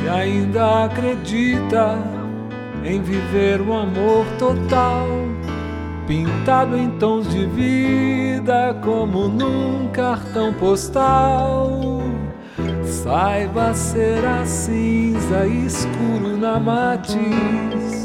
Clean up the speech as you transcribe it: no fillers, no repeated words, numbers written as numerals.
Se ainda acredita em viver um amor total, pintado em tons de vida como num cartão postal, saiba ser a cinza escuro na matiz